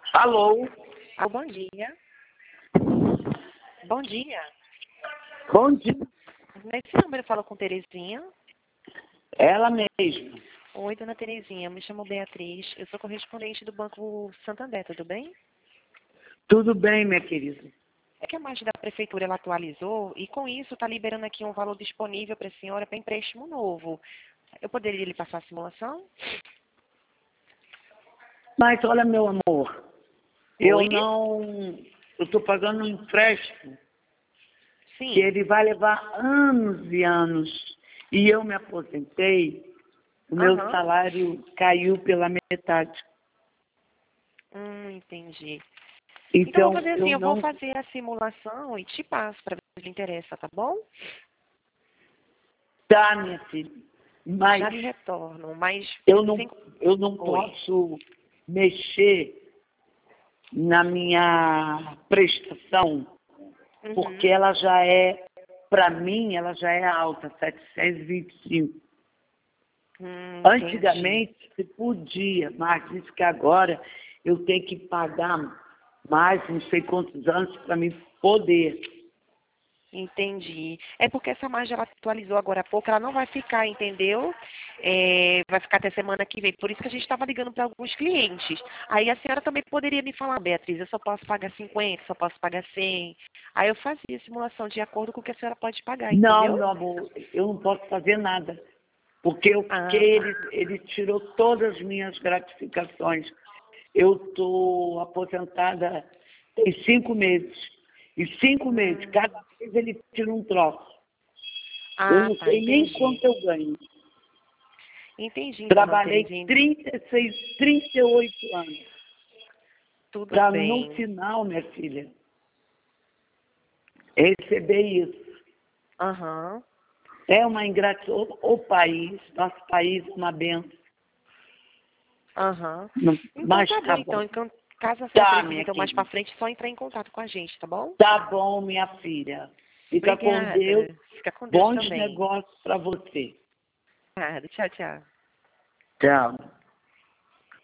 Alô? Bom dia. Bom dia. Bom dia. Nesse número eu falo com Terezinha. Ela mesma. Oi, dona Terezinha. Me chamo Beatriz. Eu sou correspondente do Banco Santander, tudo bem? Tudo bem, minha querida? É que a margem da prefeitura ela atualizou e com isso está liberando aqui um valor disponível para a senhora para empréstimo novo. Eu poderia lhe passar a simulação? Mas olha, meu amor, Oi? eu estou pagando um empréstimo Sim. que ele vai levar anos e anos. E eu me aposentei, o meu salário caiu pela metade. Entendi. Então, Então, vou fazer assim, eu eu vou não... fazer a simulação e te passo para ver se lhe interessa, tá bom? Tá, minha filha. Mas Já lhe retorno, mas... eu não Oi. posso mexer na minha prestação, porque ela já é, para mim, ela já é alta, 725. Entendi. Antigamente se podia, mas diz que agora eu tenho que pagar mais, não sei quantos anos, para me poder. Entendi. É porque essa margem ela atualizou agora há pouco, ela não vai ficar, entendeu? Vai ficar até semana que vem. Por isso que a gente estava ligando para alguns clientes. Aí a senhora também poderia me falar, Beatriz, eu só posso pagar 50, só posso pagar 100. Aí eu fazia a simulação de acordo com o que a senhora pode pagar, Não, entendeu? meu amor, eu não posso fazer nada, porque eu Ah, fiquei, ele tirou todas as minhas gratificações. Eu estou aposentada tem 5 meses. E 5 meses, cada vez ele tira um troço. Eu não tá, sei nem entendi. quanto eu ganho. Entendi, então, dona Trabalhei Terezinha. 36, 38 anos. Tudo Para no bem. final, minha filha, receber isso. Aham. É uma ingratidão. O país, nosso país, é uma benção. Aham. Então Mas tá bom, tá bom. então. Caso a senhora Tá, precise, minha então, mais querida. pra frente, é só entrar em contato com a gente, tá bom? Tá bom, minha filha. Fica com Deus. Obrigada. Fica com Deus Bons também. negócios para você. Obrigada. Tchau, tchau. Tchau.